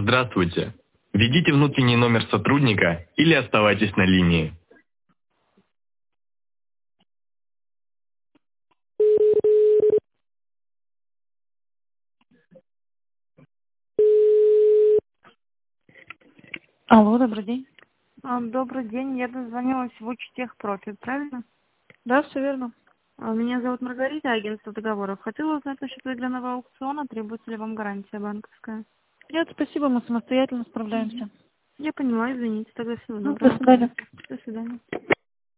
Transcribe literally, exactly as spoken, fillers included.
Здравствуйте. Введите внутренний номер сотрудника или оставайтесь на линии. Алло, добрый день. А, Добрый день, я дозвонилась в Учтехпрофи, правильно? Да, все верно. А, Меня зовут Маргарита, агентство договоров. Хотела узнать насчет выигранного аукциона, требуется ли вам гарантия банковская? Нет, спасибо, мы самостоятельно справляемся. Я поняла, извините, тогда всего Ну, до доброго. свидания. До свидания.